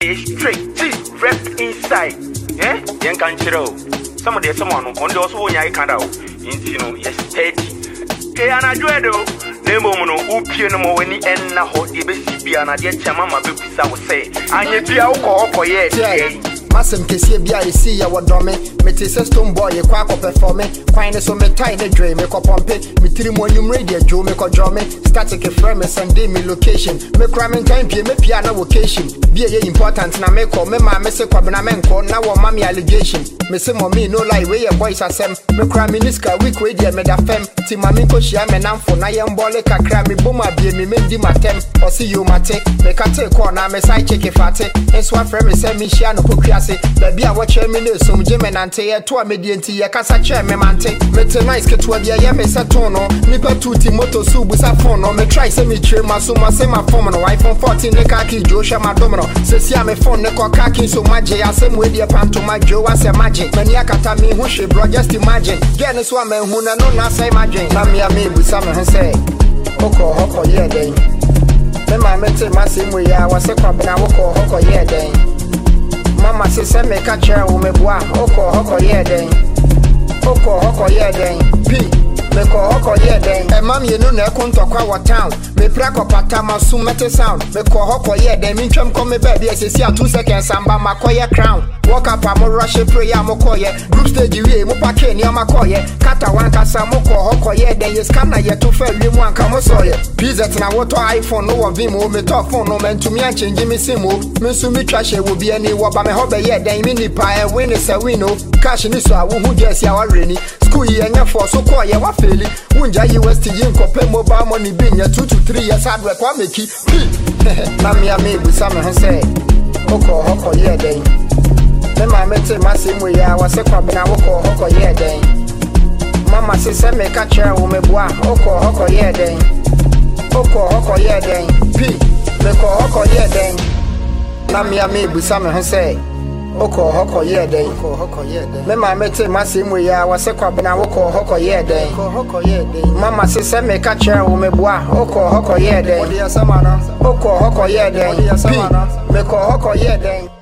straight, this rep inside. Yeah, young can chill. Some of the someone on the also when I can't out. Yes, steady. Okay, and I do it. Nemo no upi no more any end na ho ebesi and I get mama be bisa say. And you be alcohol yeah. Masem kesi bia esi ya wodome mete se stone boy kwa akọ perform kwan so me tie ne dre me ko pompe me tiri mo nyum radio jo me ko drome static frame Sunday me location me kra me time pie me pia na vocation bia ye important na me ko me ma me se kwabena me nko na wo ma me allegation me se mo me no lie we ye boys asem me kra me niska week we dia me da fem ti ma me ko hia me namfo na ye mbole kakra me boma bia me di matem o see you mate me ka take call na me side check fate enso afre me se me hia no kokua baby, I watch me no some Jim and Ante, to a medianti, a casa chair, me mante, mete nice get to a dia, me satono, nipa tutti moto subus a phone, or me try semi chair, my suma, semi phone, iPhone 14, Nekaki, Joshua, my domino, says me phone, Neko Kaki, so magic, I same with your panto, my Joe, I say magic, Maniakata me, who she brought, just imagine, Janice woman, who no, not say magic, Mammy, me with some and say, Hoko, yeah, day. Then my mete, my same way, I was a crab and I walk, Hoko, yeah, day. Mama say me catch her wo me boa hoko ye den hoko ye den p me ko hoko ye den e mam ye no na ekontokwa wa town me prako patama so mete sound me ko hoko ye den me twam ko me ba bia sesi a 2 seconds amba makoye crown walk up am rush prayer mo koye group stage we mo pake ni amakoye kata wan kasa mo ko hoko ye den yes kana ye to fa wi mu anka mo so ye pizza na woto iPhone no wo vimo me to phone no man to me an change me sim o me so me twa she wo bia ni wo ba me hobe ye den me nipa e win is a win o cash ni so a wo hu jesi a wa reni school ye nya for so ko ye wa feli wunja yi west yi nkope mobile money bi nya 2 to 3 years hard work wa meki na me bu sa me ho say hoko ye den me ma mete ma se mu ya wa se kwa bena hoko ye den mama se me ka chere wo me boa hoko ye den hoko ye den p me ko hoko ye den na me bu sa me ho say hoko ye den me ma mete ma se mu ya wa se kwa bena hoko ye den mama se me ka chere wo me boa hoko ye den hoko ye den p me ko hoko ye den